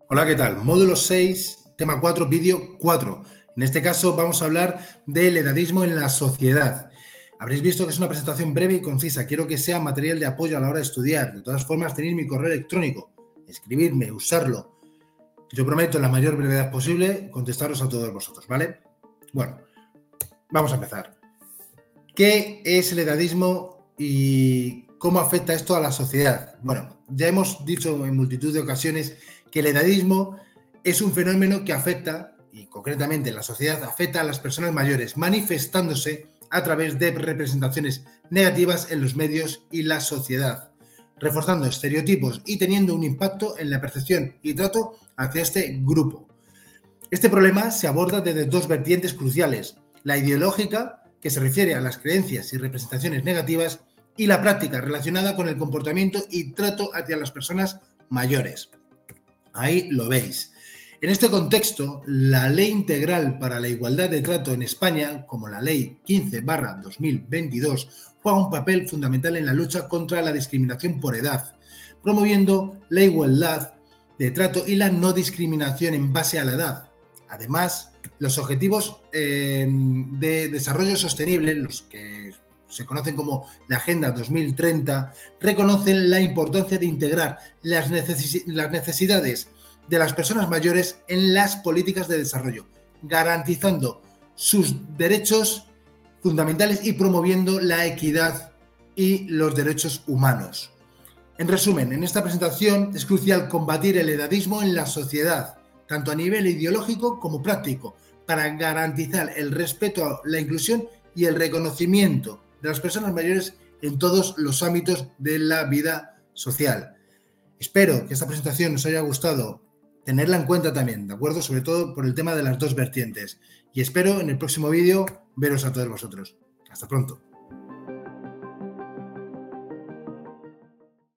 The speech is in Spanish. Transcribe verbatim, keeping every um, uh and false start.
Hola, ¿qué tal? Módulo seis, tema cuatro, vídeo cuatro. En este caso vamos a hablar del edadismo en la sociedad. Habréis visto que es una presentación breve y concisa. Quiero que sea material de apoyo a la hora de estudiar. De todas formas, tenéis mi correo electrónico. Escribirme, usarlo. Yo prometo en la mayor brevedad posible contestaros a todos vosotros, ¿vale? Bueno, vamos a empezar. ¿Qué es el edadismo y cómo afecta esto a la sociedad? Bueno, ya hemos dicho en multitud de ocasiones que el edadismo es un fenómeno que afecta, y concretamente en la sociedad, afecta a las personas mayores, manifestándose a través de representaciones negativas en los medios y la sociedad, reforzando estereotipos y teniendo un impacto en la percepción y trato hacia este grupo. Este problema se aborda desde dos vertientes cruciales: la ideológica, que se refiere a las creencias y representaciones negativas, y la práctica, relacionada con el comportamiento y trato hacia las personas mayores. Ahí lo veis. En este contexto, la Ley Integral para la Igualdad de Trato en España, como la Ley quince barra dos mil veintidós, juega un papel fundamental en la lucha contra la discriminación por edad, promoviendo la igualdad de trato y la no discriminación en base a la edad. Además, los objetivos eh, de desarrollo sostenible, los que se conocen como la Agenda dos mil treinta, reconocen la importancia de integrar las, necesi- las necesidades de las personas mayores en las políticas de desarrollo, garantizando sus derechos fundamentales y promoviendo la equidad y los derechos humanos. En resumen, en esta presentación es crucial combatir el edadismo en la sociedad, tanto a nivel ideológico como práctico, para garantizar el respeto a la inclusión y el reconocimiento de las personas mayores en todos los ámbitos de la vida social. Espero que esta presentación os haya gustado, tenerla en cuenta también, ¿de acuerdo? Sobre todo por el tema de las dos vertientes. Y espero en el próximo vídeo veros a todos vosotros. Hasta pronto.